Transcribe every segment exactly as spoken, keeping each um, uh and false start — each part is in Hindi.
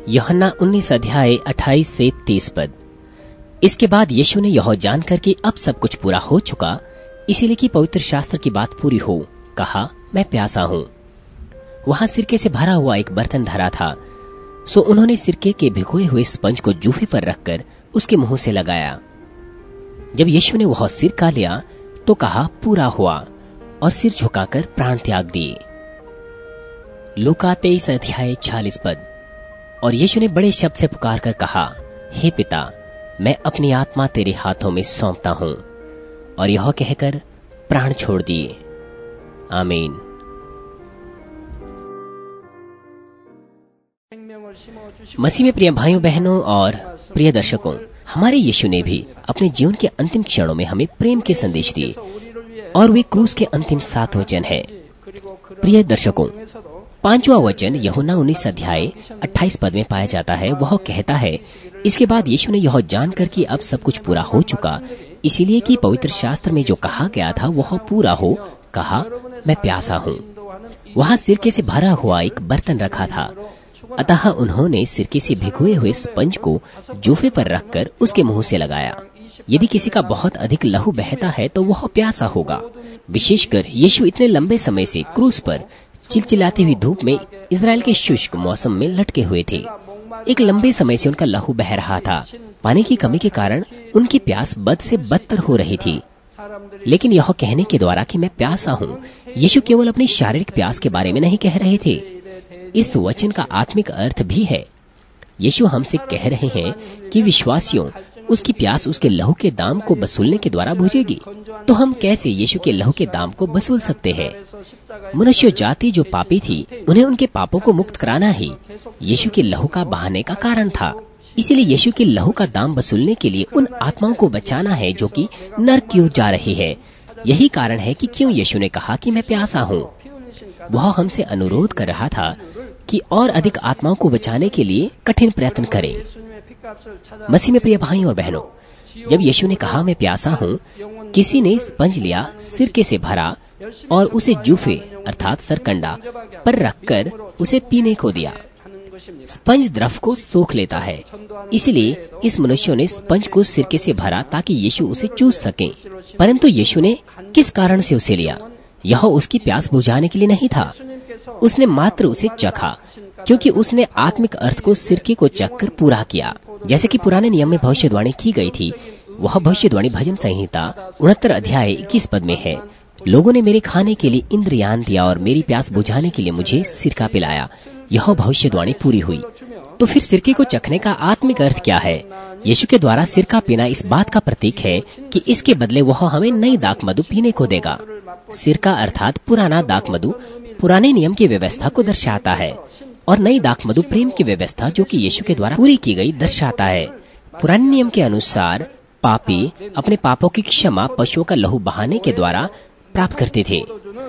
यूहन्ना उन्नीस अध्याय अट्ठाईस से तीस पद। इसके बाद यीशु ने यह जानकर कि अब सब कुछ पूरा हो चुका, इसीलिए कि पवित्र शास्त्र की बात पूरी हो, कहा, मैं प्यासा हूं। वहां सिरके से भरा हुआ एक बर्तन धरा था, सो उन्होंने सिरके के भिगोए हुए स्पंज को जूफे पर रखकर उसके मुंह से लगाया। जब यीशु ने वह सिरका लिया तो कहा, पूरा हुआ, और सिर झुकाकर प्राण त्याग दिए। लूका तेईस अध्याय छियालीस पद। और यीशु ने बड़े शब्द से पुकार कर कहा, हे पिता, मैं अपनी आत्मा तेरे हाथों में सौंपता हूं। और यह कहकर प्राण छोड़ दिए। आमीन। मसीह में प्रिय भाइयों बहनों और प्रिय दर्शकों, हमारे यीशु ने भी अपने जीवन के अंतिम क्षणों में हमें प्रेम के संदेश दिए, और वे क्रूस के अंतिम सात वचन है। प्रिय दर्शकों, पांचवा वचन यूहन्ना उन्नीस अध्याय अट्ठाईस पद में पाया जाता है। वह कहता है, इसके बाद यीशु ने यह जानकर कि अब सब कुछ पूरा हो चुका, इसीलिए कि पवित्र शास्त्र में जो कहा गया था वह पूरा हो, कहा, मैं प्यासा हूं। वहां सिरके से भरा हुआ एक बर्तन रखा था, अतः उन्होंने सिरके से भिगोए हुए स्पंज को जूफे पर रखकर उसके मुंह से लगाया। यदि किसी का बहुत अधिक लहू बहता है तो वह प्यासा होगा। विशेषकर यीशु इतने लंबे समय से क्रूस पर चिलचिलाती हुई धूप में इजराइल के शुष्क मौसम में लटके हुए थे। एक लंबे समय से उनका लहू बह रहा था। पानी की कमी के कारण उनकी प्यास बद से बदतर हो रही थी। लेकिन यह कहने के द्वारा कि मैं प्यासा हूं, यीशु केवल अपनी शारीरिक प्यास के बारे में नहीं कह रहे थे। इस वचन का आत्मिक अर्थ भी है। यीशु हमसे कह रहे हैं कि विश्वासियों, उसकी प्यास उसके लहू के दाम को वसूलने के द्वारा बुझेगी। तो हम कैसे यीशु के लहू के दाम को वसूल सकते हैं? मनुष्य जाति जो पापी थी, उन्हें उनके पापों को मुक्त कराना ही यीशु के लहू का बहाने का कारण था। इसीलिए यीशु के लहू का दाम वसूलने के लिए उन आत्माओं को बचाना है जो कि नरक की ओर जा रही है। यही कारण है कि क्यों यीशु ने कहा कि मैं प्यासा हूँ। वह हमसे अनुरोध कर रहा था कि और अधिक आत्माओं को बचाने के लिए कठिन प्रयत्न करें। मसीह में प्रिय भाई और बहनों, जब यीशु ने कहा मैं प्यासा हूँ, किसी ने स्पंज लिया, सिरके से भरा और उसे जूफे अर्थात सरकंडा पर रखकर उसे पीने को दिया। स्पंज द्रव को सोख लेता है, इसलिए इस मनुष्य ने स्पंज को सिरके से भरा ताकि यीशु उसे चूस सके। परंतु यीशु ने किस कारण से उसे लिया? यह उसकी प्यास बुझाने के लिए नहीं था। उसने मात्र उसे चखा, क्योंकि उसने आत्मिक अर्थ को सिरके को चखकर पूरा किया। जैसे कि पुराने नियम में भविष्यवाणी की गई थी, वह भविष्यवाणी भजन संहिता उनहत्तर अध्याय इक्कीस पद में है। लोगों ने मेरे खाने के लिए इंद्रयान दिया और मेरी प्यास बुझाने के लिए मुझे सिरका पिलाया। यह भविष्यवाणी पूरी हुई। तो फिर सिरके को चखने का आत्मिक अर्थ क्या है? यीशु के द्वारा सिरका पीना इस बात का प्रतीक है कि इसके बदले वह हमें नई दाखमधु पीने को देगा। सिरका अर्थात पुराना दाखमधु पुराने नियम की व्यवस्था को दर्शाता है, और नई दाखमधु प्रेम की व्यवस्था जो कि यीशु के द्वारा पूरी की गई दर्शाता है। पुराने नियम के अनुसार पापी अपने पापों की क्षमा पशुओं का लहू बहाने के द्वारा प्राप्त करते थे।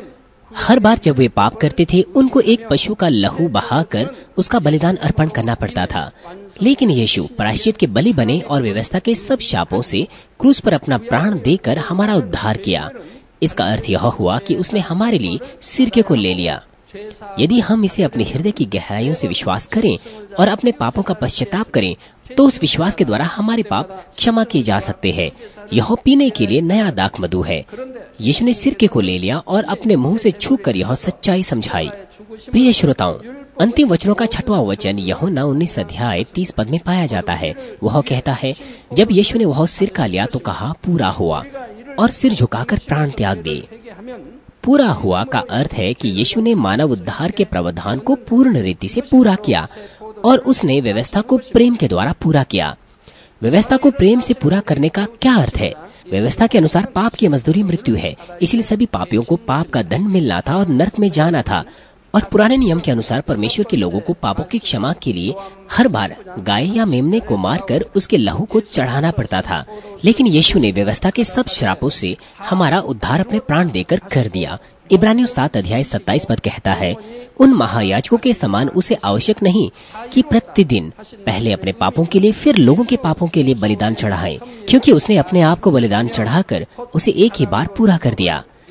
हर बार जब वे पाप करते थे, उनको एक पशु का लहू बहाकर उसका बलिदान अर्पण करना पड़ता था। लेकिन यीशु प्रायश्चित के बलि बने और व्यवस्था के सब शापों से क्रूस पर अपना प्राण देकर हमारा उद्धार किया। इसका अर्थ यह हुआ कि उसने हमारे लिए सिरके को ले लिया। यदि हम इसे अपने हृदय की गहराइयों से विश्वास करें और अपने पापों का पश्चाताप करें, तो उस विश्वास के द्वारा हमारे पाप क्षमा किए जा सकते हैं। यह पीने के लिए नया दाखमधु है। यीशु ने सिरके को ले लिया और अपने मुंह से छूकर यह सच्चाई समझाई। प्रिय श्रोताओं, अंतिम वचनों का छठवां वचन यूहन्ना उन्नीस अध्याय तीस पद में पाया जाता है। वह कहता है, जब यीशु ने वह सिरका लिया तो कहा, पूरा हुआ, और सिर झुकाकर प्राण त्याग दिए। पूरा हुआ का अर्थ है कि यीशु ने मानव उद्धार के प्रावधान को पूर्ण रीति से पूरा किया, और उसने व्यवस्था को प्रेम के द्वारा पूरा किया। व्यवस्था को प्रेम से पूरा करने का क्या अर्थ है? व्यवस्था के अनुसार पाप की मजदूरी मृत्यु है, इसलिए सभी पापियों को पाप का दंड मिलना था और नरक में जाना था। और पुराने नियम के अनुसार परमेश्वर के लोगों को पापों की क्षमा के लिए हर बार गाय या मेमने को मारकर उसके लहू को चढ़ाना पड़ता था। लेकिन यीशु ने व्यवस्था के सब श्रापों से हमारा उद्धार अपने प्राण देकर कर दिया। इब्रानियों सात अध्याय सत्ताईस पद कहता है, उन महायाजकों के समान उसे आवश्यक नहीं कि प्रतिदिन पहले अपने पापों के लिए फिर लोगों के पापों के लिए बलिदान चढ़ाए, क्योंकि उसने अपने आप को बलिदान चढ़ाकर उसे एक ही बार पूरा कर दिया।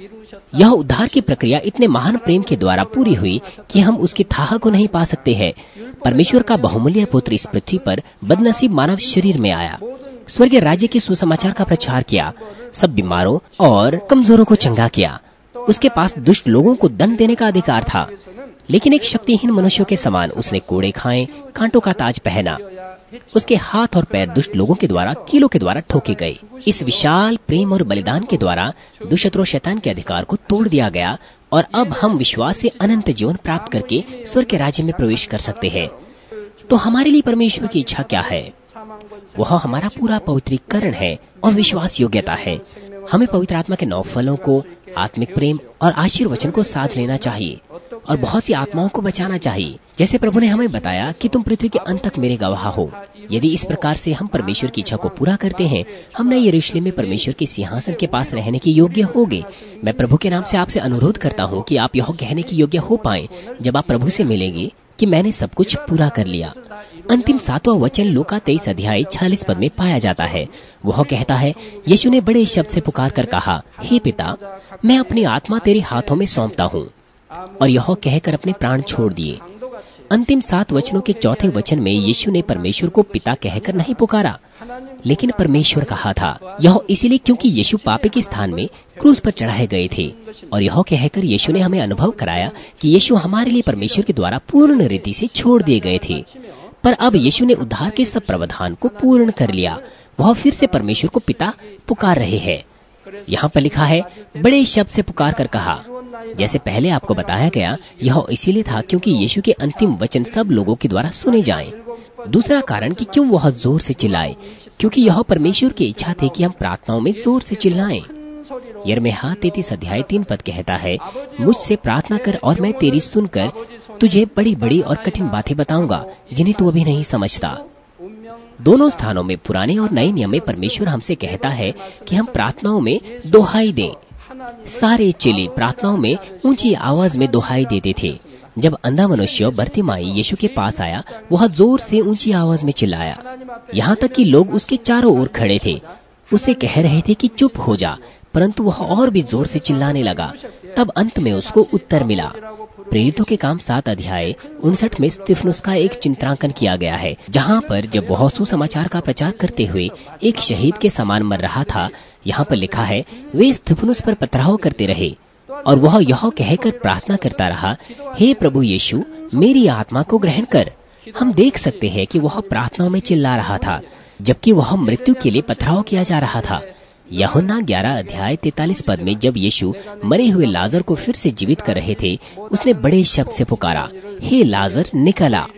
यह उद्धार की प्रक्रिया इतने महान प्रेम के द्वारा पूरी हुई कि हम उसकी थाह को नहीं पा सकते हैं। परमेश्वर का बहुमूल्य पुत्र इस पृथ्वी पर बदनसीब मानव शरीर में आया, स्वर्गीय राज्य के सुसमाचार का प्रचार किया, सब बीमारों और कमजोरों को चंगा किया। उसके पास दुष्ट लोगों को दंड देने का अधिकार था, लेकिन एक शक्तिहीन मनुष्यों के समान उसने कोड़े खाए, कांटों का ताज पहना। उसके हाथ और पैर दुष्ट लोगों के द्वारा कीलों के द्वारा ठोके गए। इस विशाल प्रेम और बलिदान के द्वारा दुष्टों शैतान के अधिकार को तोड़ दिया गया और अब हम विश्वास से अनंत जीवन प्राप्त करके स्वर्ग के राज्य में प्रवेश कर सकते हैं। तो हमारे लिए परमेश्वर की इच्छा क्या है? वह हमारा पूरा पवित्रीकरण है और विश्वास योग्यता है। हमें पवित्र आत्मा के नौ फलों को, आत्मिक प्रेम और आशीर्वचन को साथ लेना चाहिए और बहुत सी आत्माओं को बचाना चाहिए। जैसे प्रभु ने हमें बताया कि तुम पृथ्वी के अंत तक मेरे गवाह हो। यदि इस प्रकार से हम परमेश्वर की इच्छा को पूरा करते हैं, हम नए यरूशलेम में परमेश्वर के सिंहासन के पास रहने के योग्य होंगे। मैं प्रभु के नाम से आपसे अनुरोध करता हूँ कि आप यह कहने के योग्य हो पाएं जब आप प्रभु से मिलेंगे कि मैंने सब कुछ पूरा कर लिया। अंतिम सातवां वचन लूका तेईस अध्याय छियालीस पद में पाया जाता है। वह कहता है, यीशु ने बड़े शब्द से पुकार कर कहा, हे पिता, मैं अपनी आत्मा तेरे हाथों में सौंपता हूँ, और यह कहकर अपने प्राण छोड़ दिए। अंतिम सात वचनों के चौथे वचन में यीशु ने परमेश्वर को पिता कहकर नहीं पुकारा, लेकिन परमेश्वर कहा था। यह इसलिए क्योंकि यीशु पापी के स्थान में क्रूस पर चढ़ाए गए थे, और यह कहकर यीशु ने हमें अनुभव कराया कि यीशु हमारे लिए परमेश्वर के द्वारा पूर्ण रीति से छोड़ दिए गए थे। पर अब यीशु ने उद्धार के सब प्रावधान को पूर्ण कर लिया। वह फिर से परमेश्वर को पिता पुकार रहे हैं। यहाँ पर लिखा है, बड़े शब्द से पुकार कर कहा। जैसे पहले आपको बताया गया, यह इसीलिए था क्योंकि यीशु के अंतिम वचन सब लोगों के द्वारा सुने जाएं। दूसरा कारण कि क्यों वह जोर से चिल्लाए, क्योंकि यह परमेश्वर की इच्छा थी कि हम प्रार्थनाओं में जोर से चिल्लाएं। यिर्मयाह तैंतीस अध्याय तीन पद कहता है, मुझसे प्रार्थना कर और मैं तेरी सुनकर तुझे बड़ी बड़ी और कठिन बातें बताऊंगा जिन्हें तू अभी नहीं समझता। दोनों स्थानों में पुराने और नए नियम में परमेश्वर हमसे कहता है कि हम प्रार्थनाओं में दोहाई दें। सारे चेले प्रार्थनाओं में ऊंची आवाज में दोहाई देते थे। जब अंधा मनुष्य बर्तिमाई यीशु के पास आया, वह जोर से ऊंची आवाज में चिल्लाया, यहाँ तक कि लोग उसके चारों ओर खड़े थे, उसे कह रहे थे कि चुप हो जा, परंतु वह और भी जोर से चिल्लाने लगा। तब अंत में उसको उत्तर मिला। प्रेरितों के काम सात अध्याय उनसठ में स्तिफनुस का एक चित्रांकन किया गया है, जहाँ पर जब वह सुसमाचार का प्रचार करते हुए एक शहीद के समान मर रहा था, यहाँ पर लिखा है, वे स्तिफनुस पर पथराव करते रहे और वह यह कहकर प्रार्थना करता रहा, हे प्रभु यीशु, मेरी आत्मा को ग्रहण कर। हम देख सकते हैं कि वह प्रार्थनाओं में चिल्ला रहा था, जबकि वह मृत्यु के लिए पथराव किया जा रहा था। यूहन्ना ग्यारह अध्याय तैंतालीस पद में जब यीशु मरे हुए लाजर को फिर से जीवित कर रहे थे, उसने बड़े शब्द से पुकारा, हे लाजर निकल आ।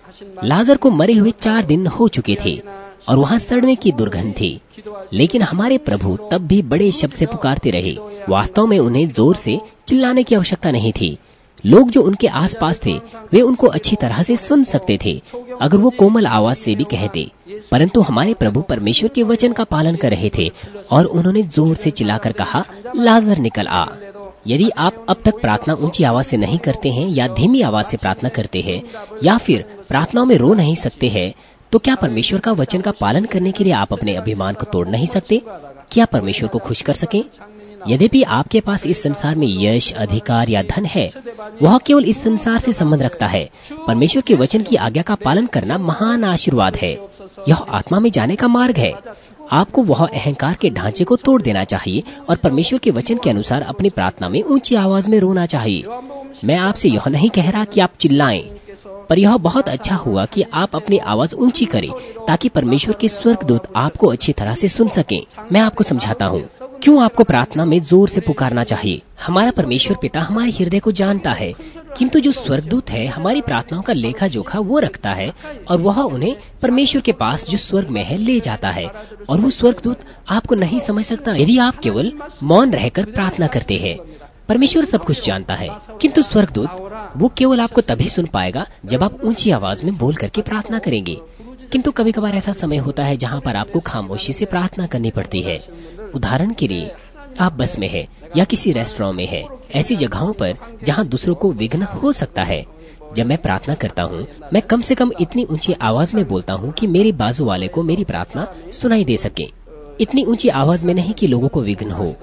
लाजर को मरे हुए चार दिन हो चुके थे और वहाँ सड़ने की दुर्गंध थी, लेकिन हमारे प्रभु तब भी बड़े शब्द से पुकारते रहे। वास्तव में उन्हें जोर से चिल्लाने की आवश्यकता नहीं थी। लोग जो उनके आसपास थे वे उनको अच्छी तरह से सुन सकते थे अगर वो कोमल आवाज से भी कहते, परंतु हमारे प्रभु परमेश्वर के वचन का पालन कर रहे थे और उन्होंने जोर से चिल्लाकर कहा, लाजर निकल आ। यदि आप अब तक प्रार्थना ऊंची आवाज से नहीं करते हैं या धीमी आवाज से प्रार्थना करते हैं या फिर प्रार्थनाओं में रो नहीं सकते हैं, तो क्या परमेश्वर का वचन का पालन करने के लिए आप अपने अभिमान को तोड़ नहीं सकते? क्या परमेश्वर को खुश कर सकें? यद्यपि आपके पास इस संसार में यश, अधिकार या धन है, वह केवल इस संसार से संबंध रखता है। परमेश्वर के वचन की आज्ञा का पालन करना महान आशीर्वाद है। यह आत्मा में जाने का मार्ग है। आपको वह अहंकार के ढांचे को तोड़ देना चाहिए और परमेश्वर के वचन के अनुसार अपनी प्रार्थना में ऊंची आवाज में रोना चाहिए। मैं आपसे यह नहीं कह रहा कि आप चिल्लाएं, पर यह बहुत अच्छा हुआ कि आप अपनी आवाज ऊंची करें ताकि परमेश्वर के स्वर्गदूत आपको अच्छी तरह से सुन सकें। मैं आपको समझाता हूँ क्यों आपको प्रार्थना में जोर से पुकारना चाहिए। हमारा परमेश्वर पिता हमारे हृदय को जानता है, किंतु जो स्वर्गदूत है हमारी प्रार्थनाओं का लेखा जोखा वो रखता है और वह उन्हें परमेश्वर के पास जो स्वर्ग में है ले जाता है। और वो स्वर्गदूत आपको नहीं समझ सकता यदि आप केवल मौन रहकर प्रार्थना करते हैं। परमेश्वर सब कुछ जानता है, किंतु स्वर्गदूत वो केवल आपको तभी सुन पाएगा जब आप ऊंची आवाज में बोल करके प्रार्थना करेंगे। किंतु कभी कभार ऐसा समय होता है जहाँ पर आपको खामोशी से प्रार्थना करनी पड़ती है। उदाहरण के लिए, आप बस में है या किसी रेस्टोरेंट में है, ऐसी जगहों पर जहाँ दूसरों को विघ्न हो सकता है। जब मैं प्रार्थना करता हूँ, मैं कम से कम इतनी ऊंची आवाज में बोलता हूँ कि मेरे बाजू वाले को मेरी प्रार्थना सुनाई दे सके। इतनी ऊंची आवाज में नहीं कि लोगों को विघ्न हो।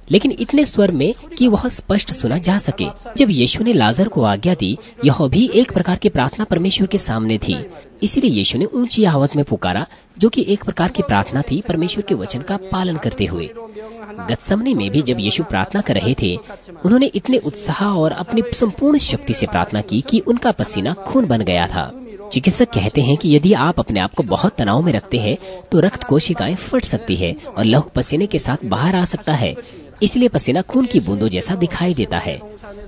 लेकिन इतने स्वर में कि वह स्पष्ट सुना जा सके। जब यीशु ने लाजर को आज्ञा दी, यह भी एक प्रकार की प्रार्थना परमेश्वर के सामने थी। इसीलिए यीशु ने ऊंची आवाज में पुकारा, जो कि एक प्रकार की प्रार्थना थी परमेश्वर के वचन का पालन करते हुए। गतसमनी में भी जब यीशु प्रार्थना कर रहे थे, उन्होंने इतने उत्साह और अपनी संपूर्ण शक्ति से प्रार्थना की कि उनका पसीना खून बन गया था। चिकित्सक कहते हैं कि यदि आप अपने आप को बहुत तनाव में रखते हैं तो रक्त कोशिकाएं फट सकती है और लहू पसीने के साथ बाहर आ सकता है। इसलिए पसीना खून की बूंदों जैसा दिखाई देता है,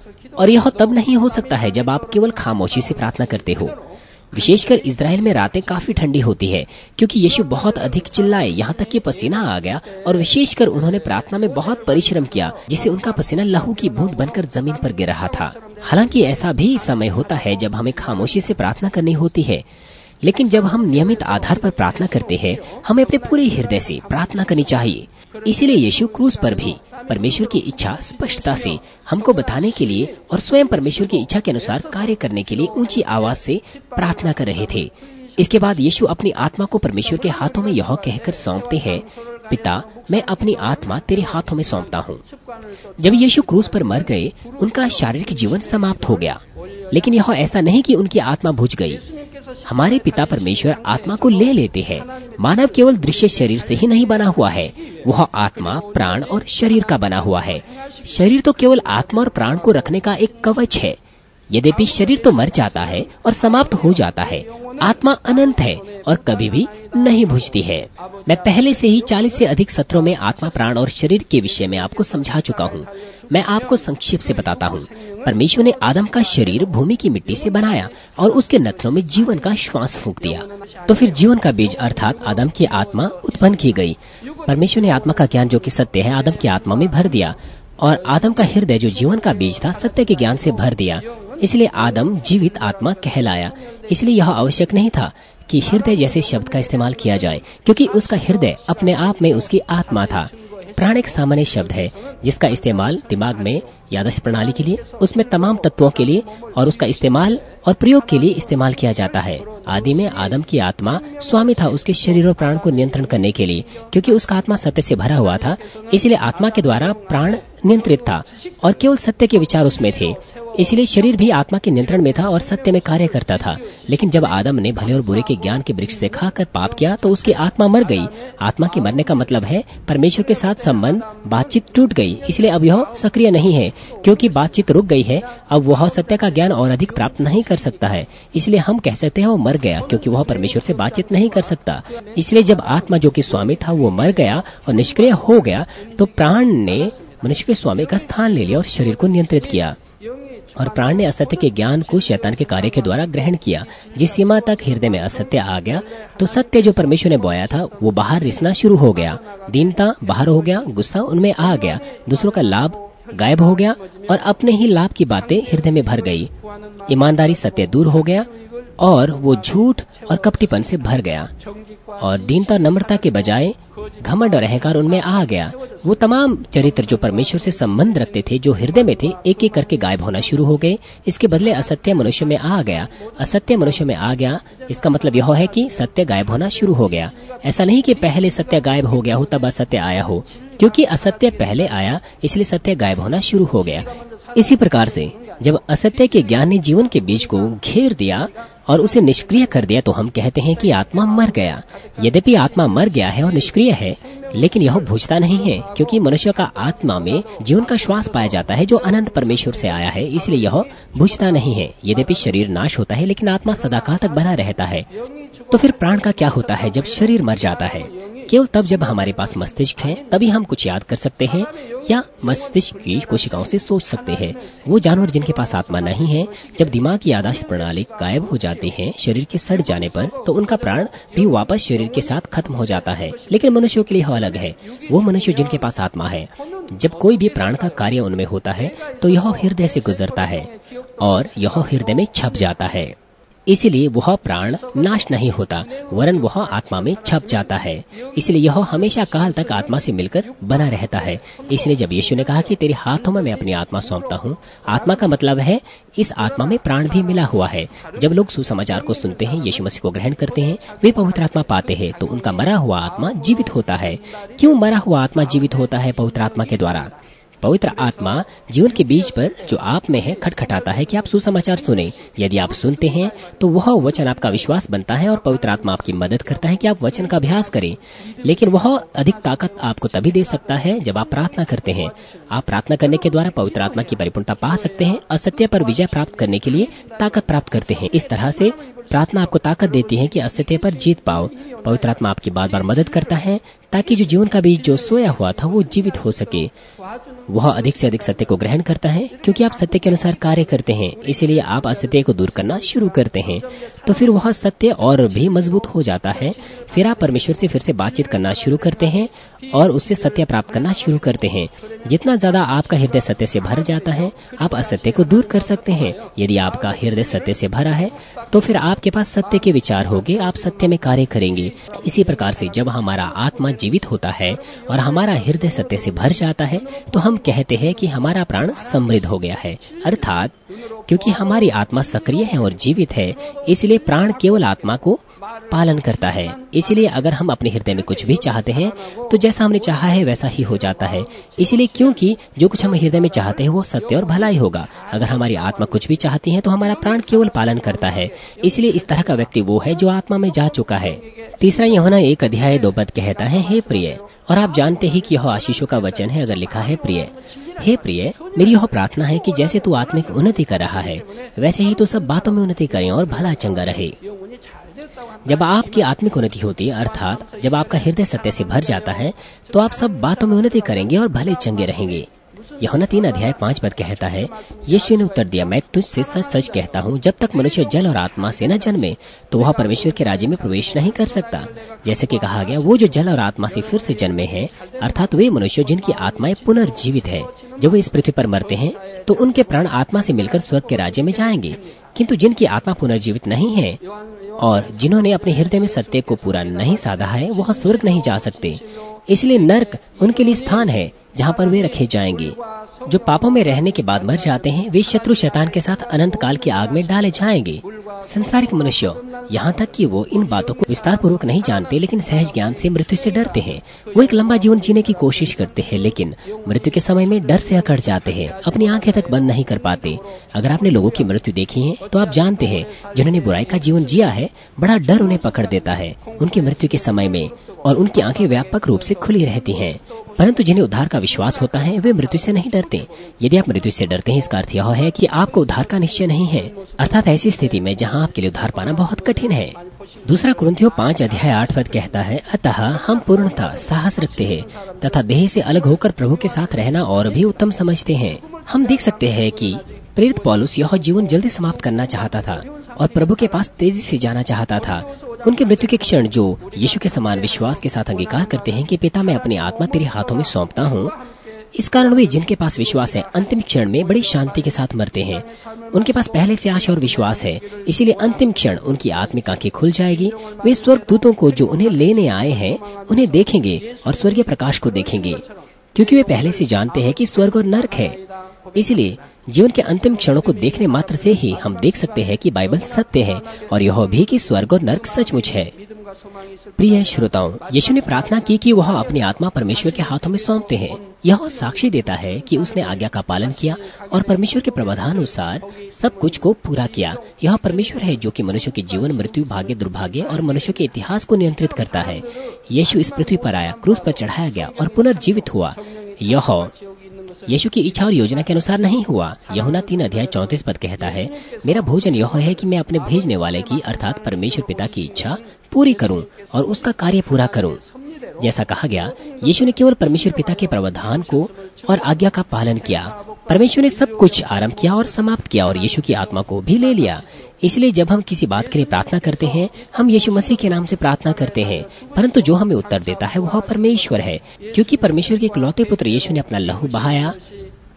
और यह तब नहीं हो सकता है जब आप केवल खामोशी से प्रार्थना करते हो। विशेषकर इजराइल में रातें काफी ठंडी होती है, क्योंकि यीशु बहुत अधिक चिल्लाए, यहाँ तक कि पसीना आ गया, और विशेषकर उन्होंने प्रार्थना में बहुत परिश्रम किया, जिससे उनका पसीना लहू की बूंद बनकर जमीन पर गिर रहा था। हालांकि ऐसा भी समय होता है जब हमें खामोशी से प्रार्थना करनी होती है, लेकिन जब हम नियमित आधार पर प्रार्थना करते हैं, हमें अपने पूरे हृदय से प्रार्थना करनी चाहिए। इसीलिए यीशु क्रूस पर भी परमेश्वर की इच्छा स्पष्टता से हमको बताने के लिए और स्वयं परमेश्वर की इच्छा के अनुसार कार्य करने के लिए ऊंची आवाज से प्रार्थना कर रहे थे। इसके बाद यीशु अपनी आत्मा को परमेश्वर के हाथों में यह कहकर सौंपते हैं, पिता, मैं अपनी आत्मा तेरे हाथों में सौंपता हूँ। जब यीशु क्रूस पर मर गए, उनका शारीरिक जीवन समाप्त हो गया, लेकिन यह ऐसा नहीं कि उनकी आत्मा बुझ गई। हमारे पिता परमेश्वर आत्मा को ले लेते हैं। मानव केवल दृश्य शरीर से ही नहीं बना हुआ है, वह आत्मा, प्राण और शरीर का बना हुआ है। शरीर तो केवल आत्मा और प्राण को रखने का एक कवच है। यद्यपि शरीर तो मर जाता है और समाप्त हो जाता है, आत्मा अनंत है और कभी भी नहीं बुझती है। मैं पहले से ही चालीस से अधिक सत्रों में आत्मा, प्राण और शरीर के विषय में आपको समझा चुका हूँ। मैं आपको संक्षेप से बताता हूँ। परमेश्वर ने आदम का शरीर भूमि की मिट्टी से बनाया और उसके नथनों में जीवन का श्वास फूंक दिया। तो फिर जीवन का बीज अर्थात आदम की आत्मा उत्पन्न की गई। परमेश्वर ने आत्मा का ज्ञान, जो कि सत्य है, आदम की आत्मा में भर दिया, और आदम का हृदय, जो जीवन का बीज था, सत्य के ज्ञान से भर दिया। इसलिए आदम जीवित आत्मा कहलाया। इसलिए यह आवश्यक नहीं था कि हृदय जैसे शब्द का इस्तेमाल किया जाए, क्योंकि उसका हृदय अपने आप में उसकी आत्मा था। प्राण एक सामान्य शब्द है जिसका इस्तेमाल दिमाग में याददाश्त प्रणाली के लिए, उसमें तमाम तत्वों के लिए और उसका इस्तेमाल और प्रयोग के लिए इस्तेमाल किया जाता है। आदि में आदम की आत्मा स्वामी था उसके शरीर और प्राण को नियंत्रण करने के लिए, क्योंकि उसका आत्मा सत्य से भरा हुआ था। इसलिए आत्मा के द्वारा प्राण नियंत्रित था और केवल सत्य के विचार उसमें थे। इसलिए शरीर भी आत्मा के नियंत्रण में था और सत्य में कार्य करता था। लेकिन जब आदम ने भले और बुरे के ज्ञान के वृक्ष से खाकर पाप किया, तो उसकी आत्मा मर गई। आत्मा के मरने का मतलब है परमेश्वर के साथ संबंध, बातचीत टूट गई। इसलिए अब यह सक्रिय नहीं है, क्योंकि बातचीत रुक गई है। अब वह सत्य का ज्ञान और अधिक प्राप्त नहीं कर सकता है। इसलिए हम कह सकते हैं वो मर गया, क्योंकि वह परमेश्वर से बातचीत नहीं कर सकता। इसलिए जब आत्मा, जो कि स्वामी था, वो मर गया और निष्क्रिय हो गया, तो प्राण ने मनुष्य के स्वामी का स्थान ले लिया और शरीर को नियंत्रित किया। और प्राण ने असत्य के ज्ञान को शैतान के कार्य के द्वारा ग्रहण किया। जिस सीमा तक हृदय में असत्य आ गया, तो सत्य जो परमेश्वर ने बोया था वो बाहर रिसना शुरू हो गया। दीनता बाहर हो गया, गुस्सा उनमें आ गया, दूसरों का लाभ गायब हो गया और अपने ही लाभ की बातें हृदय में भर गई। ईमानदारी, सत्य दूर हो गया और वो झूठ और कपटीपन से भर गया। और दीनता, नम्रता के बजाय घमंड और अहंकार उनमें आ गया। वो तमाम चरित्र जो परमेश्वर से संबंध रखते थे, जो हृदय में थे, एक एक करके गायब होना शुरू हो गए। इसके बदले असत्य मनुष्य में आ गया। असत्य मनुष्य में आ गया, इसका मतलब यह है कि सत्य गायब होना शुरू हो गया। ऐसा नहीं कि पहले सत्य गायब हो गया हो तब असत्य आया हो, क्योंकि असत्य पहले आया, इसलिए सत्य गायब होना शुरू हो गया। इसी प्रकार से जब असत्य के ज्ञान ने जीवन के बीज को घेर दिया और उसे निष्क्रिय कर दिया, तो हम कहते हैं कि आत्मा मर गया। यद्यपि आत्मा मर गया है और निष्क्रिय है, लेकिन यह बुझता नहीं है, क्योंकि मनुष्य का आत्मा में जीवन का श्वास पाया जाता है, जो अनंत परमेश्वर से आया है। इसलिए यह बुझता नहीं है। यद्यपि शरीर नाश होता है, लेकिन आत्मा सदाकाल तक बना रहता है। तो फिर प्राण का क्या होता है जब शरीर मर जाता है? केवल तब जब हमारे पास मस्तिष्क है, तभी हम कुछ याद कर सकते हैं या मस्तिष्क की कोशिकाओं से सोच सकते हैं। वो जानवर जिनके पास आत्मा नहीं है, जब दिमाग की याददाश्त प्रणाली गायब हो जाती है शरीर के सड़ जाने पर, तो उनका प्राण भी वापस शरीर के साथ खत्म हो जाता है। लेकिन मनुष्यों के लिए यह अलग है। वो मनुष्य जिनके पास आत्मा है, जब कोई भी प्राण का कार्य उनमें होता है, तो यह हृदय से गुजरता है और यह हृदय में छप जाता है। इसीलिए वह प्राण नाश नहीं होता, वरन वह आत्मा में छप जाता है। इसलिए यह हमेशा काल तक आत्मा से मिलकर बना रहता है। इसलिए जब यीशु ने कहा कि तेरे हाथों में मैं अपनी आत्मा सौंपता हूँ, आत्मा का मतलब है इस आत्मा में प्राण भी मिला हुआ है। जब लोग सुसमाचार को सुनते हैं, यीशु मसीह को ग्रहण करते हैं, वे पवित्र आत्मा पाते हैं, तो उनका मरा हुआ आत्मा जीवित होता है। क्यों मरा हुआ आत्मा जीवित होता है? पवित्र आत्मा के द्वारा। पवित्र आत्मा जीवन के बीज पर जो आप में है खटखटाता है कि आप सुसमाचार सुने। यदि आप सुनते हैं तो वह वचन आपका विश्वास बनता है और पवित्र आत्मा आपकी मदद करता है कि आप वचन का अभ्यास करें। लेकिन वह अधिक ताकत आपको तभी दे सकता है जब आप प्रार्थना करते हैं। आप प्रार्थना करने के द्वारा पवित्र आत्मा की परिपूर्णता पा सकते हैं, असत्य पर विजय प्राप्त करने के लिए ताकत प्राप्त करते हैं। इस तरह से प्रार्थना आपको ताकत देती है कि असत्य पर जीत पाओ। पवित्र आत्मा आपकी बार बार मदद करता है ताकि जो जीवन का बीज जो सोया हुआ था वो जीवित हो सके। वह अधिक से अधिक सत्य को ग्रहण करता है क्योंकि आप सत्य के अनुसार कार्य करते हैं। इसीलिए आप असत्य को दूर करना शुरू करते हैं, तो फिर वह सत्य और भी मजबूत हो जाता है। फिर आप परमेश्वर से फिर से बातचीत करना शुरू करते हैं और उससे सत्य प्राप्त करना शुरू करते हैं। जितना ज्यादा आपका हृदय सत्य से भर जाता है, आप असत्य को दूर कर सकते हैं। यदि आपका हृदय सत्य से भरा है तो फिर आपके पास सत्य के विचार होंगे, आप सत्य में कार्य करेंगे। इसी प्रकार से जब हमारा आत्मा जीवित होता है और हमारा हृदय सत्य से भर जाता है तो हम कहते हैं कि हमारा प्राण समृद्ध हो गया है। अर्थात क्योंकि हमारी आत्मा सक्रिय है और जीवित है, इसलिए प्राण केवल आत्मा को पालन करता है। इसलिए अगर हम अपने हृदय में कुछ भी चाहते हैं तो जैसा हमने चाहा है वैसा ही हो जाता है। इसलिए क्योंकि जो कुछ हम हृदय में चाहते हैं वो सत्य और भलाई होगा। अगर हमारी आत्मा कुछ भी चाहती है तो हमारा प्राण केवल पालन करता है। इसलिए इस तरह का व्यक्ति वो है जो आत्मा में जा चुका है। तीसरा यूहन्ना एक अध्याय दो पद कहता है, हे प्रिय, और आप जानते ही कि यह आशीषों का वचन है अगर लिखा है प्रिय। हे प्रिय, मेरी यह प्रार्थना है कि जैसे तू आत्मिक उन्नति कर रहा है वैसे ही तू सब बातों में उन्नति करें और भला चंगा रहे। जब आपकी आत्मिक उन्नति होती है, अर्थात जब आपका हृदय सत्य से भर जाता है, तो आप सब बातों में उन्नति करेंगे और भले चंगे रहेंगे। यूहन्ना तीन अध्याय पांच पद कहता है, यीशु ने उत्तर दिया, मैं तुझसे सच सच कहता हूँ, जब तक मनुष्य जल और आत्मा से न जन्मे तो वह परमेश्वर के राज्य में प्रवेश नहीं कर सकता। जैसे कि कहा गया, वो जो जल और आत्मा से फिर से जन्मे हैं, अर्थात वे मनुष्य जिनकी आत्माएं पुनर्जीवित है, जब वे इस पृथ्वी पर मरते हैं तो उनके प्राण आत्मा से मिलकर स्वर्ग के राज्य में जाएंगे। किंतु जिनकी आत्मा पुनर्जीवित नहीं है और जिन्होंने अपने हृदय में सत्य को पूरा नहीं साधा है, वह स्वर्ग नहीं जा सकते। इसलिए नर्क उनके लिए स्थान है जहाँ पर वे रखे जाएंगे। जो पापों में रहने के बाद मर जाते हैं, वे शत्रु शैतान के साथ अनंत काल की आग में डाले जाएंगे। संसारिक मनुष्य यहाँ तक कि वो इन बातों को विस्तार पूर्वक नहीं जानते, लेकिन सहज ज्ञान से मृत्यु से डरते हैं। वो एक लंबा जीवन जीने की कोशिश करते हैं, लेकिन मृत्यु के समय में डर से अकड़ जाते हैं, अपनी आंखें तक बंद नहीं कर पाते। अगर आपने लोगों की मृत्यु देखी है तो आप जानते हैं, जिन्होंने बुराई का जीवन जिया है, बड़ा डर उन्हें पकड़ देता है उनकी मृत्यु के समय में, और उनकी आंखें व्यापक रूप से खुली रहती हैं। परंतु जिन्हें उद्धार का विश्वास होता है वे मृत्यु से नहीं डरते। यदि आप मृत्यु से डरते हैं, इसका अर्थ यह है कि आपको उद्धार का निश्चय नहीं है, अर्थात ऐसी स्थिति में जहां आपके लिए उद्धार पाना बहुत कठिन है। दूसरा कुरिन्थियों पांच अध्याय आठ पद कहता है, अतः हम पूर्णतः साहस रखते हैं तथा देह से अलग होकर प्रभु के साथ रहना और भी उत्तम समझते हैं। हम देख सकते हैं कि प्रेरित पौलुस यह जीवन जल्दी समाप्त करना चाहता था और प्रभु के पास तेजी से जाना चाहता था। उनके मृत्यु के क्षण जो यीशु के समान विश्वास के साथ अंगीकार करते हैं कि पिता, मैं अपनी आत्मा तेरे हाथों में सौंपता हूँ, इस कारण वे जिनके पास विश्वास है अंतिम क्षण में बड़ी शांति के साथ मरते हैं। उनके पास पहले से आशा और विश्वास है, इसीलिए अंतिम क्षण उनकी आत्मिक आंखें खुल जाएगी। वे स्वर्ग दूतों को जो उन्हें लेने आए हैं उन्हें देखेंगे और स्वर्गीय प्रकाश को देखेंगे, क्योंकि वे पहले से जानते हैं कि स्वर्ग और नरक है। इसलिए जीवन के अंतिम क्षणों को देखने मात्र से ही हम देख सकते हैं कि बाइबल सत्य है और यह भी कि स्वर्ग और नरक सचमुच है। प्रिय श्रोताओं, यीशु ने प्रार्थना की कि वह अपनी आत्मा परमेश्वर के हाथों में सौंपते हैं। यह साक्षी देता है कि उसने आज्ञा का पालन किया और परमेश्वर के प्रावधानुसार सब कुछ को पूरा किया। यह परमेश्वर है जो कि मनुष्य के जीवन, मृत्यु, भाग्य, दुर्भाग्य और मनुष्य के इतिहास को नियंत्रित करता है। यीशु इस पृथ्वी पर आया, क्रूस पर चढ़ाया गया और पुनर्जीवित हुआ। यह यीशु की इच्छा और योजना के अनुसार नहीं हुआ। यूहन्ना तीन अध्याय चौंतीस पद कहता है, मेरा भोजन यह है कि मैं अपने भेजने वाले की अर्थात परमेश्वर पिता की इच्छा पूरी करूं और उसका कार्य पूरा करूं। जैसा कहा गया, यीशु ने केवल परमेश्वर पिता के प्रावधान को और आज्ञा का पालन किया। परमेश्वर ने सब कुछ आरंभ किया और समाप्त किया और यीशु की आत्मा को भी ले लिया। इसलिए जब हम किसी बात के लिए प्रार्थना करते हैं, हम यीशु मसीह के नाम से प्रार्थना करते हैं, परंतु जो हमें उत्तर देता है वह परमेश्वर है, क्योंकि परमेश्वर के इकलौते पुत्र यीशु ने अपना लहू बहाया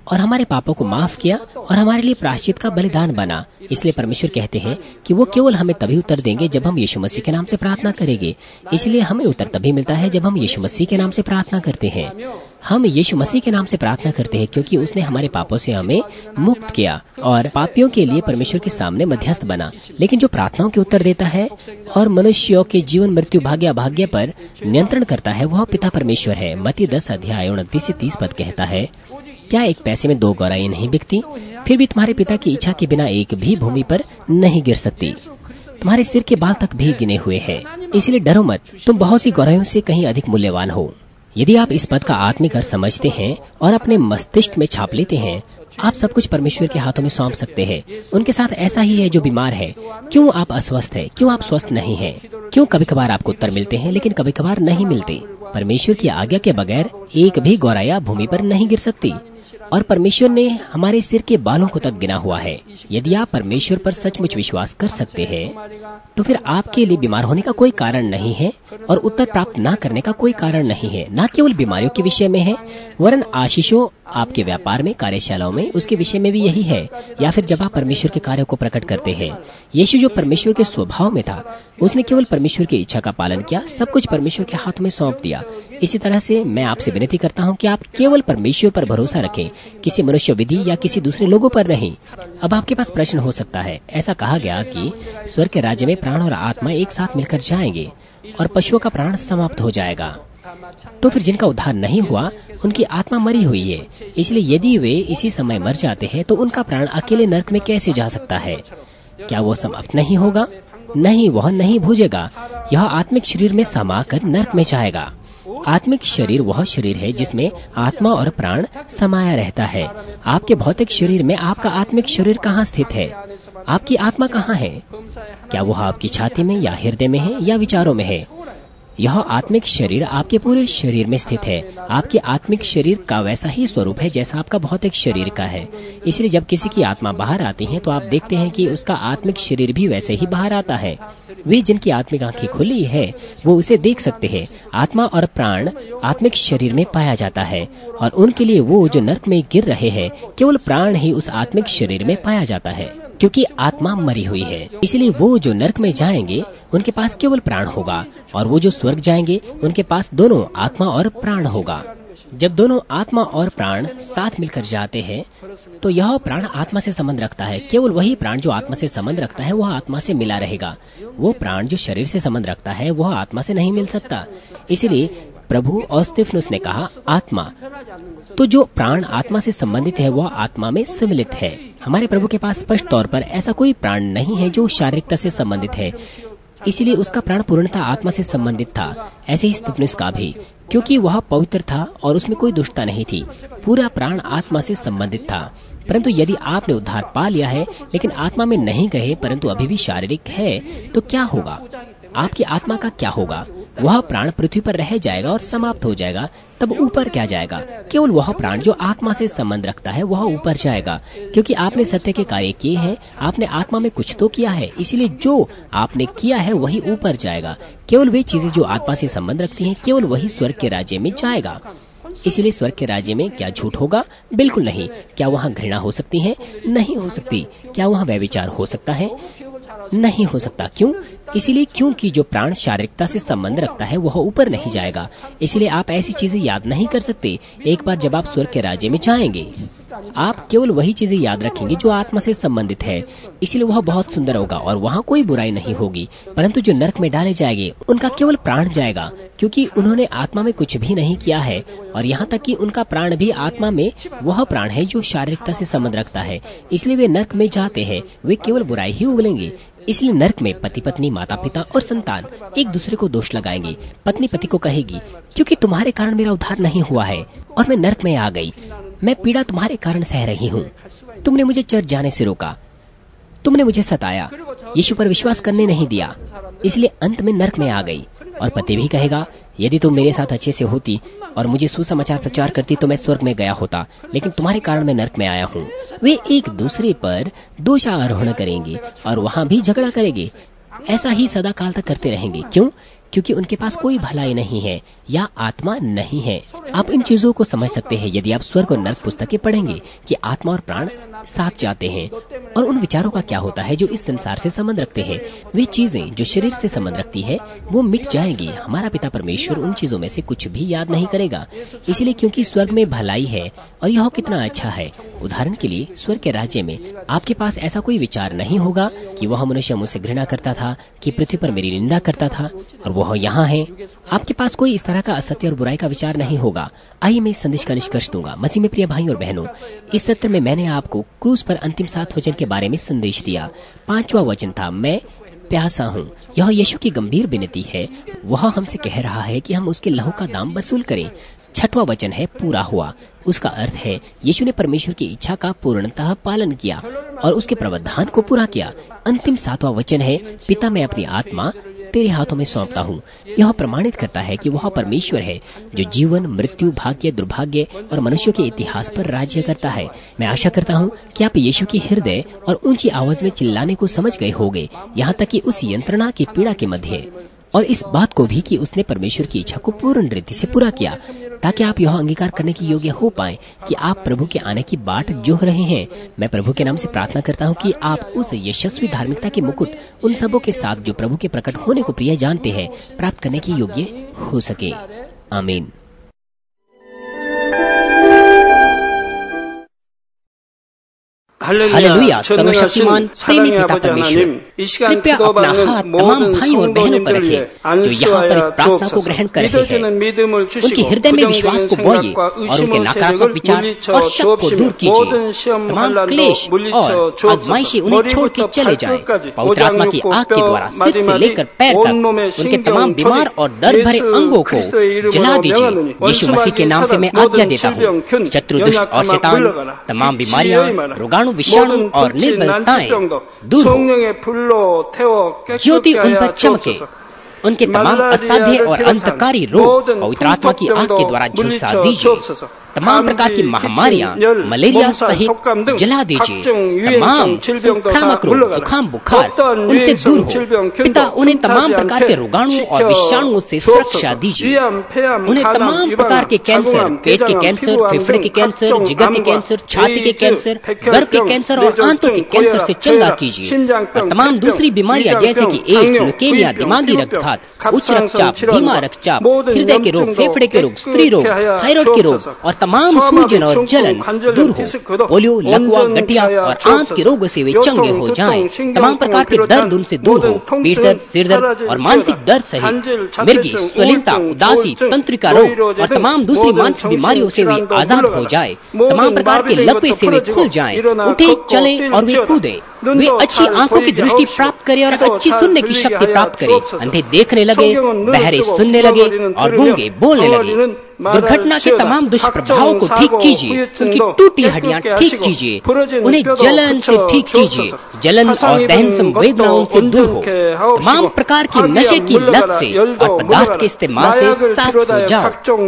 और हमारे पापों को माफ किया और हमारे लिए प्रायश्चित का बलिदान बना। इसलिए परमेश्वर कहते हैं कि वो केवल हमें तभी उत्तर देंगे जब हम यीशु मसीह के नाम से प्रार्थना करेंगे। इसलिए हमें उत्तर तभी मिलता है जब हम यीशु मसीह के नाम से प्रार्थना करते हैं। हम यीशु मसीह के नाम से प्रार्थना करते हैं क्योंकि उसने हमारे पापों से हमें मुक्त किया और पापियों के लिए परमेश्वर के सामने मध्यस्थ बना। लेकिन जो प्रार्थनाओं के उत्तर देता है और मनुष्यों के जीवन मृत्यु भाग्य अभाग्य पर नियंत्रण करता है वह पिता परमेश्वर है। मत्ती दस अध्याय उनतीस से तीस पद कहता है, क्या एक पैसे में दो गौराएं नहीं बिकती? फिर भी तुम्हारे पिता की इच्छा के बिना एक भी भूमि पर नहीं गिर सकती। तुम्हारे सिर के बाल तक भी गिने हुए हैं, इसलिए डरो मत, तुम बहुत सी गौराइयों से कहीं अधिक मूल्यवान हो। यदि आप इस पद का आत्मिक अर्थ समझते हैं और अपने मस्तिष्क में छाप लेते हैं, आप सब कुछ परमेश्वर के हाथों में सौंप सकते हैं। उनके साथ ऐसा ही है जो बीमार है। क्यों आप अस्वस्थ हैं? क्यों आप स्वस्थ नहीं हैं? क्यों कभी कभार आपको उत्तर मिलते हैं लेकिन कभी कभार नहीं मिलते? परमेश्वर की आज्ञा के बगैर एक भी गौराया भूमि पर नहीं गिर सकती और परमेश्वर ने हमारे सिर के बालों को तक गिना हुआ है। यदि आप परमेश्वर पर सचमुच विश्वास कर सकते हैं तो फिर आपके लिए बीमार होने का कोई कारण नहीं है और उत्तर प्राप्त न करने का कोई कारण नहीं है। न केवल बीमारियों के विषय में है वरन आशीषों आपके व्यापार में, कार्यशालाओं में, उसके विषय में भी यही है। या फिर जब आप परमेश्वर के कार्यों को प्रकट करते हैं। यीशु जो परमेश्वर के स्वभाव में था, उसने केवल परमेश्वर की इच्छा का पालन किया, सब कुछ परमेश्वर के हाथ में सौंप दिया। इसी तरह से मैं आपसे विनती करता हूँ कि आप केवल परमेश्वर पर भरोसा रखें, किसी मनुष्य विधि या किसी दूसरे लोगों पर नहीं। अब आपके पास प्रश्न हो सकता है, ऐसा कहा गया कि स्वर्ग के राज्य में प्राण और आत्मा एक साथ मिलकर जाएंगे और पशुओं का प्राण समाप्त हो जाएगा, तो फिर जिनका उद्धार नहीं हुआ उनकी आत्मा मरी हुई है। इसलिए यदि वे इसी समय मर जाते हैं तो उनका प्राण अकेले नरक में कैसे जा सकता है? क्या वो समाप्त नहीं होगा? नहीं, वह नहीं भूजेगा। यह आत्मिक शरीर में समाकर नरक में जाएगा। आत्मिक शरीर वह शरीर है जिसमें आत्मा और प्राण समाया रहता है। आपके भौतिक शरीर में आपका आत्मिक शरीर कहाँ स्थित है? आपकी आत्मा कहाँ है? क्या वह आपकी छाती में या हृदय में है या विचारों में है? यह आत्मिक शरीर आपके पूरे शरीर में स्थित है। आपके आत्मिक शरीर का वैसा ही स्वरूप है जैसा आपका भौतिक शरीर का है। इसलिए जब किसी की आत्मा बाहर आती है तो आप देखते हैं कि उसका आत्मिक शरीर भी वैसे ही बाहर आता है। वे जिनकी आत्मिक आंखें खुली है वो उसे देख सकते हैं। आत्मा और प्राण आत्मिक शरीर में पाया जाता है और उनके लिए वो जो नरक में गिर रहे हैं, केवल प्राण ही उस आत्मिक शरीर में पाया जाता है, क्योंकि आत्मा मरी हुई है। इसलिए वो जो नरक में जाएंगे उनके पास केवल प्राण होगा और वो जो स्वर्ग जाएंगे उनके पास दोनों आत्मा और प्राण होगा। जब दोनों आत्मा और प्राण साथ मिलकर जाते हैं तो यह प्राण आत्मा से संबंध रखता है। केवल वही प्राण जो आत्मा से संबंध रखता है वह आत्मा से मिला रहेगा। वो प्राण जो शरीर से संबंध रखता है वह आत्मा से नहीं मिल सकता। इसलिए प्रभु और स्तिफनुस ने कहा आत्मा, तो जो प्राण आत्मा से संबंधित है वह आत्मा में सम्मिलित है। हमारे प्रभु के पास स्पष्ट तौर पर ऐसा कोई प्राण नहीं है जो शारीरिकता से संबंधित है, इसलिए उसका प्राण पूर्णतः आत्मा से संबंधित था। ऐसे ही स्तिफनुस का भी, क्योंकि वह पवित्र था और उसमें कोई दुष्टता नहीं थी, पूरा प्राण आत्मा से संबंधित था। परंतु यदि आपने उद्धार पा लिया है लेकिन आत्मा में नहीं गए परंतु अभी भी शारीरिक है, तो क्या होगा? आपकी आत्मा का क्या होगा? वह प्राण पृथ्वी पर रह जाएगा और समाप्त हो जाएगा। तब ऊपर क्या जाएगा? केवल वह प्राण जो आत्मा से संबंध रखता है वह ऊपर जाएगा, क्योंकि आपने सत्य के कार्य किए हैं। आपने आत्मा में कुछ तो किया है, इसलिए जो आपने किया है वही ऊपर जाएगा। केवल वे चीजें जो आत्मा से संबंध रखती हैं, केवल वही स्वर्ग के राज्य में जाएगा। इसलिए स्वर्ग के राज्य में क्या झूठ होगा? बिल्कुल नहीं। क्या वहाँ घृणा हो सकती है? नहीं हो सकती। क्या वहाँ व्यभिचार हो सकता है? नहीं हो सकता। क्यों? इसीलिए क्योंकि जो प्राण शारीरिकता से संबंध रखता है वह ऊपर नहीं जाएगा। इसलिए आप ऐसी चीजें याद नहीं कर सकते। एक बार जब आप स्वर्ग के राज्य में जाएंगे आप केवल वही चीजें याद रखेंगे जो आत्मा से संबंधित है। इसलिए वह बहुत सुंदर होगा और वहाँ कोई बुराई नहीं होगी। परंतु जो नरक में डाले जाएंगे उनका केवल प्राण जाएगा, क्योंकि उन्होंने आत्मा में कुछ भी नहीं किया है और यहाँ तक कि उनका प्राण भी आत्मा में वह प्राण है जो शारीरिकता से संबंध रखता है। इसलिए वे नरक में जाते हैं, वे केवल बुराई ही उगलेंगे। इसलिए नरक में पति पत्नी, माता पिता और संतान एक दूसरे को दोष लगाएंगे। पत्नी पति को कहेगी, क्योंकि तुम्हारे कारण मेरा उद्धार नहीं हुआ है और मैं नरक में आ गई। मैं पीड़ा तुम्हारे कारण सह रही हूँ। तुमने मुझे चर्च जाने से रोका, तुमने मुझे सताया, यीशु पर विश्वास करने नहीं दिया, इसलिए अंत में नरक में आ गई। और पति भी कहेगा, यदि तुम मेरे साथ अच्छे से होती और मुझे सुसमाचार प्रचार करती तो मैं स्वर्ग में गया होता, लेकिन तुम्हारे कारण मैं नरक में आया हूँ। वे एक दूसरे पर दोषारोहण करेंगे और वहाँ भी झगड़ा करेंगे। ऐसा ही सदा काल तक करते रहेंगे। क्यों? क्योंकि उनके पास कोई भलाई नहीं है या आत्मा नहीं है। आप इन चीजों को समझ सकते हैं यदि आप स्वर्ग और नरक पुस्तकें पढ़ेंगे कि आत्मा और प्राण साथ जाते हैं, और उन विचारों का क्या होता है जो इस संसार से संबंध रखते हैं। वे चीजें जो शरीर से संबंध रखती है वो मिट जाएंगी। हमारा पिता परमेश्वर उन चीजों में से कुछ भी याद नहीं करेगा, इसलिए क्योंकि स्वर्ग में भलाई है और यह कितना अच्छा है। उदाहरण के लिए स्वर्ग के राज्य में आपके पास ऐसा कोई विचार नहीं होगा कि वह मनुष्य मुझसे घृणा करता था, कि पृथ्वी पर मेरी निंदा करता था और वह यहाँ है। आपके पास कोई इस तरह का असत्य और बुराई का विचार नहीं होगा। आइए मैं इस संदेश का निष्कर्ष दूंगा। मसीह में प्रिय भाई और बहनों, इस सत्र में मैंने आपको क्रूस पर अंतिम सात वचन के बारे में संदेश दिया। पांचवा वचन था, मैं प्यासा हूँ। यह यीशु की गंभीर विनती है। वह हमसे कह रहा है कि हम उसके लहू का दाम वसूल करें। छठवां वचन है, पूरा हुआ। उसका अर्थ है यीशु ने परमेश्वर की इच्छा का पूर्णतः पालन किया और उसके प्रावधान को पूरा किया। अंतिम सातवां वचन है, पिता मैं अपनी आत्मा तेरे हाथों में सौंपता हूँ। यह प्रमाणित करता है कि वह परमेश्वर है जो जीवन, मृत्यु, भाग्य, दुर्भाग्य और मनुष्यों के इतिहास पर राज्य करता है। मैं आशा करता हूँ कि आप यीशु की हृदय और ऊंची आवाज में चिल्लाने को समझ गए होंगे, यहाँ तक कि उस यंत्रणा की पीड़ा के मध्य, और इस बात को भी कि उसने परमेश्वर की इच्छा को पूर्ण रीति से पूरा किया, ताकि आप यह अंगीकार करने के योग्य हो पाएं कि आप प्रभु के आने की बाट जोह रहे हैं। मैं प्रभु के नाम से प्रार्थना करता हूं कि आप उस यशस्वी धार्मिकता के मुकुट उन सबों के साथ जो प्रभु के प्रकट होने को प्रिय जानते हैं प्राप्त करने के योग्य हो सके। आमीन। हालेलुया। सर्वशक्तिमान प्रेमी पिता परमेश्वर, कृपया अपना हाथ तमाम भाई और बहनों पर रखिए जो यहाँ पर इस प्रार्थना को ग्रहण कर रहे हैं। उनके हृदय में विश्वास को बोइए और उनके नकारात्मक विचार और शक को दूर कीजिए। तमाम क्लेश और आजमाइशें उन्हें छोड़ के चले जाए। पवित्र आत्मा की आग के द्वारा सिर से लेकर पैर तक उनके तमाम बीमार और दर्द भरे अंगों को जला दीजिए। यीशु मसीह के नाम से मैं आज्ञा देता हूँ, शत्रु, दुष्ट और शैतान, तमाम बीमारियां, रोगाणु, विषाणु और निर्बलताएं दूर हो। ज्योति उन पर चमके। उनके तमाम असाध्य और अंतकारी रोग पवित्र आत्मा की आग के द्वारा झुलसा दीजिए। तमाम प्रकार की महामारियां, मलेरिया सहित जला दीजिए। तमाम संक्रामक रोग, जुकाम, बुखार उनसे दूर हो। पिता उन्हें तमाम प्रकार के रोगाणु और विषाणुओं से सुरक्षा दीजिए। उन्हें तमाम प्रकार के कैंसर, पेट के कैंसर, फेफड़े के कैंसर, जिगर के कैंसर, छाती के कैंसर, गर्भ के कैंसर और आंतों के कैंसर से चंगा कीजिए। और तमाम दूसरी बीमारियां जैसे कि एड्स, ल्यूकेमिया, दिमागी रक्तघात, उच्च रक्तचाप, धीमा रक्तचाप, हृदय के रोग, फेफड़े के रोग, स्त्री रोग, थायराइड के रोग और तमाम सूजन और जलन दूर हो। पोलियो, लकवा, गठिया और आंत के रोगों से वे चंगे हो जाएं। तमाम प्रकार के दर्द उनसे दूर हो। पीठ दर्द, सिर दर्द और मानसिक दर्द सहित मिर्गी, स्वलीनता, उदासी, तंत्रिका रोग और तमाम दूसरी मानसिक बीमारियों से वे आजाद हो जाए। तमाम प्रकार के लकवे से वे खुल जाएं, उठे, चलें और वे कूदे। वे अच्छी आंखों की दृष्टि प्राप्त करें और अच्छी सुनने की शक्ति प्राप्त करें। अंधे देखने लगे, बहरे सुनने लगे और गूंगे बोलने लगे। दुर्घटना के तमाम दुष्प्रभावों को ठीक कीजिए। उनकी टूटी हड्डियां ठीक कीजिए। उन्हें जलन से ठीक कीजिए। जलन और दहन संवेदनाओं से दूर हो। तमाम प्रकार की नशे की लत से और पदार्थ के इस्तेमाल से साफ हो जाओ।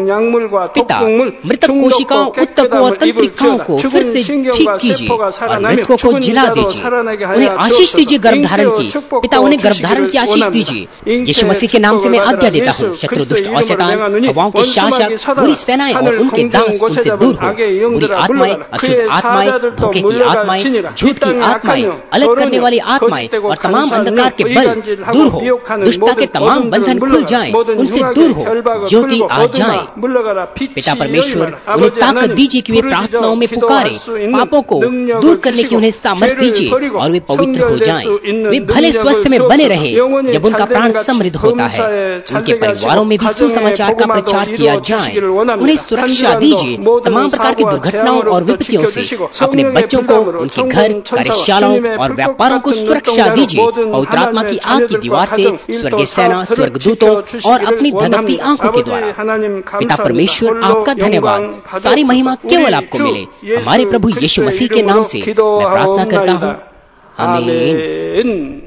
पिता मृतक कोशिकाओं, उत्तकों और तंत्रिकाओं को फिर से ठीक कीजिए और मृतकों को जिला दीजिए। उन्हें आशीष दीजिए गर्भधारण की। पिता उन्हें गर्भधारण की आशीष दीजिए। यीशु मसीह के नाम से मैं आज्ञा देता हूँ, शत्रु, दुष्ट और शैतान, हवाओं के शासक, बुरी सेनाएं और उनके दास उनसे दूर हो। बुरी आत्माएं, अशुद्ध आत्माएं, धोखे की आत्माएं, झूठ की आत्माएं, अलग करने वाली आत्माएं और तमाम अंधकार के बल दूर हो। दुष्टता के तमाम बंधन खुल जाएं, उनसे दूर हो। ज्योति आ जाए। पिता परमेश्वर उन्हें ताकत दीजिए कि वे प्रार्थनाओं में पुकारे। पापों को दूर करने की उन्हें सामर्थ दीजिए और वे पवित्र हो जाएं। वे भले स्वस्थ में बने रहे जब उनका प्राण समृद्ध होता है। उनके परिवारों में भी सुसमाचार का प्रचार किया जाए। उन्हें सुरक्षा दीजिए तमाम प्रकार की दुर्घटनाओं और विपत्तियों से। अपने बच्चों को, उनके घर, कार्यशालाओं और व्यापारों को सुरक्षा दीजिए। पवित्र आत्मा की आग की दीवार से, स्वर्गीय सेना, स्वर्गदूतों और अपनी धधकती आंखों के द्वारा। पिता परमेश्वर आपका धन्यवाद। सारी महिमा केवल आपको मिले। हमारे प्रभु यीशु मसीह के नाम से मैं प्रार्थना करता हूँ। आमीन।